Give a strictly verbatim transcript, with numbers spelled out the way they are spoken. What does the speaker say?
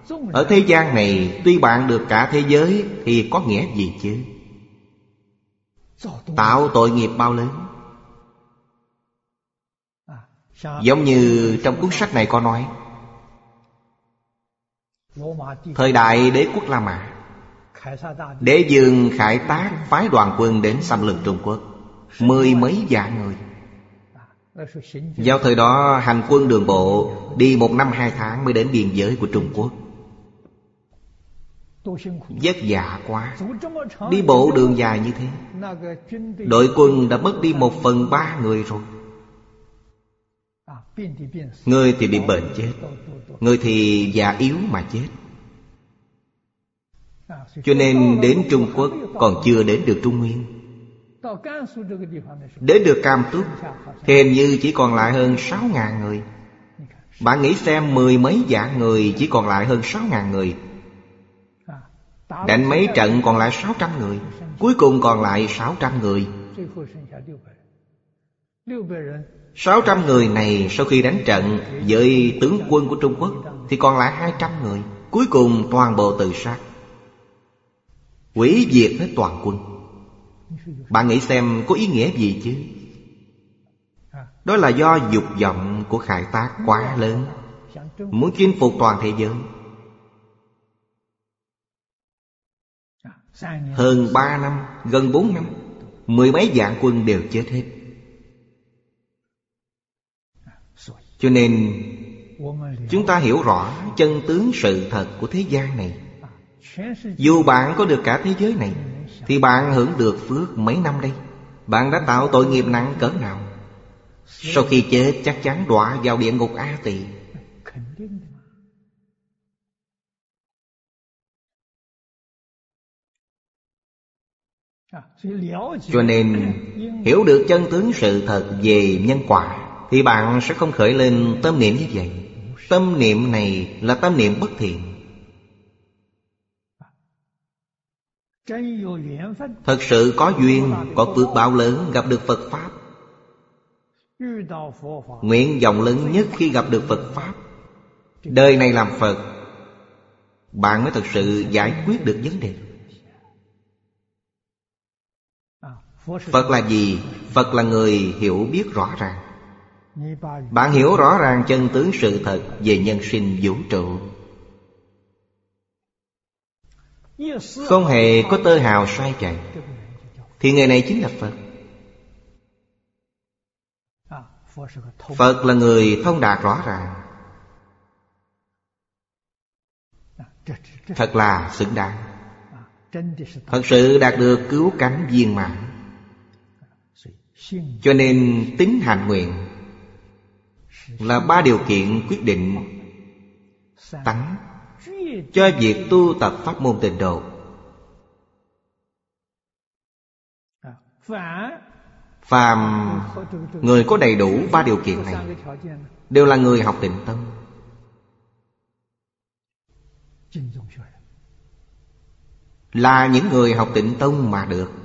Ở thế gian này tuy bạn được cả thế giới thì có nghĩa gì chứ? Tạo tội nghiệp bao lớn. Giống như trong cuốn sách này có nói, thời đại đế quốc La Mã, đế vương Khải Tác phái đoàn quân đến xâm lược Trung Quốc, mười mấy vạn người. Vào thời đó hành quân đường bộ đi một năm hai tháng mới đến biên giới của Trung Quốc. Vất vả quá. Đi bộ đường dài như thế, đội quân đã mất đi một phần ba người rồi. Người thì bị bệnh chết, người thì già yếu mà chết. Cho nên đến Trung Quốc còn chưa đến được Trung Nguyên. Đến được Cam Túc thì hình như chỉ còn lại hơn sáu ngàn người. Bạn nghĩ xem, mười mấy vạn người chỉ còn lại hơn sáu ngàn người. Đánh mấy trận còn lại sáu trăm người, cuối cùng còn lại sáu trăm người. Sáu trăm người này sau khi đánh trận với tướng quân của Trung Quốc thì còn lại hai trăm người. Cuối cùng toàn bộ tự sát, hủy diệt hết toàn quân. Bạn nghĩ xem có ý nghĩa gì chứ? Đó là do dục vọng của Khải Tác quá lớn, muốn chinh phục toàn thế giới. Hơn ba năm, gần bốn năm, mười mấy vạn quân đều chết hết. Cho nên chúng ta hiểu rõ chân tướng sự thật của thế gian này. Dù bạn có được cả thế giới này thì bạn hưởng được phước mấy năm đây? Bạn đã tạo tội nghiệp nặng cỡ nào? Sau khi chết chắc chắn đọa vào địa ngục A Tỳ. Cho nên hiểu được chân tướng sự thật về nhân quả thì bạn sẽ không khởi lên tâm niệm như vậy. Tâm niệm này là tâm niệm bất thiện. Thật sự có duyên, có phước báo lớn gặp được Phật Pháp. Nguyện vọng lớn nhất khi gặp được Phật Pháp, đời này làm Phật, bạn mới thật sự giải quyết được vấn đề. Phật là gì? Phật là người hiểu biết rõ ràng. Bạn hiểu rõ ràng chân tướng sự thật về nhân sinh vũ trụ, không hề có tơ hào sai chạy, thì người này chính là Phật. Phật là người thông đạt rõ ràng, thật là xứng đáng. Thật sự đạt được cứu cánh viên mãn. Cho nên tín hạnh nguyện là ba điều kiện quyết định tánh cho việc tu tập pháp môn Tịnh Độ. Phàm người có đầy đủ ba điều kiện này đều là người học Tịnh Tông, là những người học Tịnh Tông mà được.